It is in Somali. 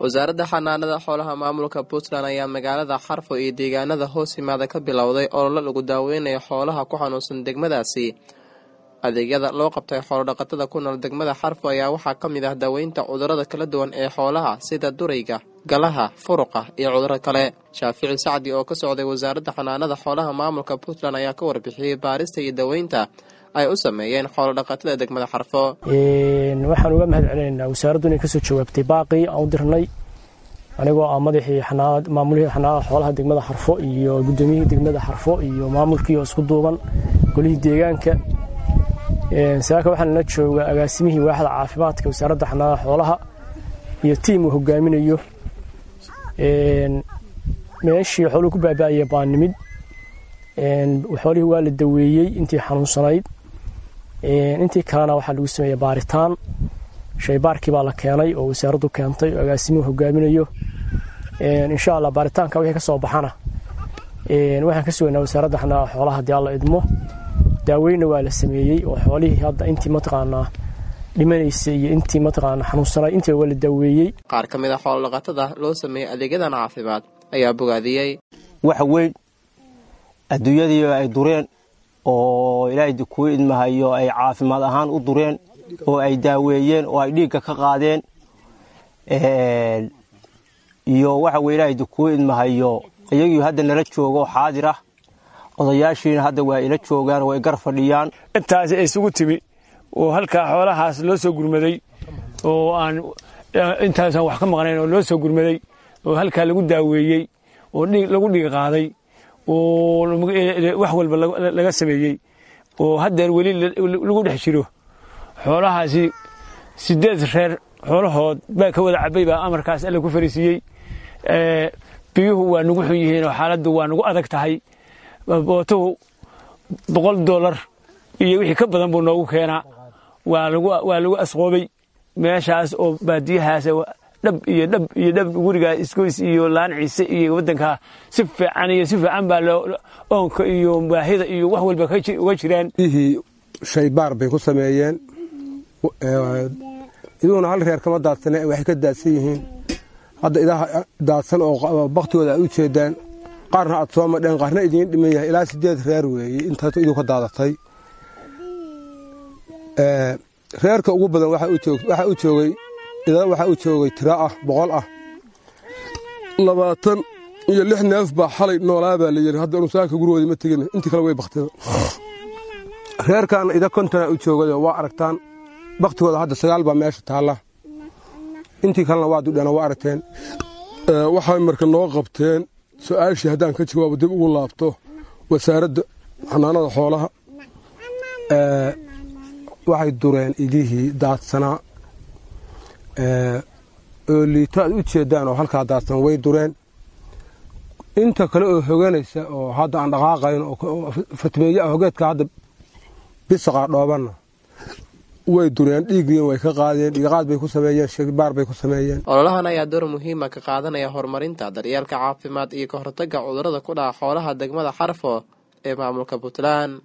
wasaaradda xanaanada xoolaha maamulka Puntland ayaa magaalada Xarfo iyo deegaanada hoos yimaada ka bilowday olole lagu daaweynayo xoolaha ku xanuunsan degmadaasi. adeegyada loo qabtay xoolo dhaqatada ku nool degmada Xarfo ayaa waxaa ka mid ah daaweynta cudurrada kala duwan ee xoolaha sida durayga, galaha, furuqa iyo cudurro kale. Shaafici Sacdi oo ka socday wasaaradda xanaanada xoolaha maamulka Puntland ayaa ka warbixiyay baarista iyo daaweynta ay u sameeyeen xoolo dhaqatada degmada Xarfo. waxaan uga mahadcelinaynaa wasaaraddu inay ka soo jawaabtay baaqi aan u dirnay anigoo madaxii maamulihii xanaanada xoolaha degmada Xarfo iyo gudoomiyihii degmada Xarfo iyo maamulkii oo isku duuban golihii deegaanka. saaka waxaan la joogaa agaasimihii waaxda caafimaadka wasaaradda xanaanada xoolaha iyo tiim uu hogaaminayo. meeshii xooluhu ku baaba'ayeen baa nimid. xoolihii waa la daweeyey intii xanuunsanayd. intii kalena waxaa lagu sameeyey baaritaan. shaybaarkii baa la keenay oo wasaaraddu keentay oo agaasimuhu hogaaminayo. insha Allah baaritaanka wixii ka soo baxana waxaan ka sugaynaa wasaaradda xanaanada xoolaha haddii Alla idmo. daaweyna waa la sameeyey oo xoolihii hadda intii mataqaanaa dhimanaysay iyo intii mataqaanaa xanuunsanay intii waa la daweeyey. qaar ka mid ah xoolo dhaqatada loo sameeyay adeegyadan caafimaad ayaa bogaadiyay. wax weyn adduunyadii ay dureen oo Ilaahay ku idmahayo ay caafimaad ahaan u dureen oo ay daaweeyeen oo ay dhiigga ka qaadeen iyo waxa weyn Ilaahay ku idmahayo iyagii hadda nala joogo xaadir ah odayaashiina hadda waa ila joogaan oo ay gar fadhiyaan. intaas ay isugu timi oo halka xoolahaas loo soo gurmaday oo aan intaas wax ka maqnayn oo loo soo gurmaday oo halka lagu daaweeyay oo lagu dhiig qaaday oo wax walba laga sameeyay oo hadda wali lagu dhex jiro xoolahaasi 8 reer xoolahood baa ka wada cabay baa amarkaas alla ku fariisiyay. biyuhu waa nagu xun yihiin oo xaaladdu waa nagu adag tahay. booto $100 iyo wixii ka badan buu noogu keenaa. waa lagu asqoobay meeshaas oo baadiyahaas dhab guriga isgoys iyo laanciisa iyo wadanka si fiican baa oonka iyo baahida iyo wax walba uga jiraan. shaybaar bay ku sameeyeen. iduna hal reer kama daadsan waxay ka daadsan yihiin hadda idaha daadsan oo baqtigooda ay u jeedaan. qaarna aad soo madheen qaarna idin dhiman yahay ilaa 8 reer weeye intaas idinku ka daadatay. reerka ugu badan waxa u joogay tira ah 100 ah. 26 neef baa xalay noolaaba la yiri hadda saaka gurigooda ma tagin intii kale way baqtay. reerkan ida kontana u joogay waa aragtaan baqtigooda hadda 9 baa meesha taala. intii kalena waa dudana waa aragteen. waxay marka noo qabteen su'aashii haddaan ka jawaabo dib ugu laabto wasaaradda xanaanada xoolaha waxay dureen idihii daadsanaa oo liito aad u jeedaan oo halkaa daadsan way dureen. inta kale oo hoganaysa oo hadda aan dhaqaaqayn oo fatmeeya hogeedka hadda bisaqa dhoobanna way dureen dhiigii way ka qaadeen dhiiqaad bay ku sameeyeen shaybaar bay ku sameeyeen. ololahan ayaa door muhiim ah ka qaadanaya horumarinta daryeelka caafimaad iyo ka hortagga cudurrada ku dhaca xoolaha degmada Xarfo ee maamulka Puntland.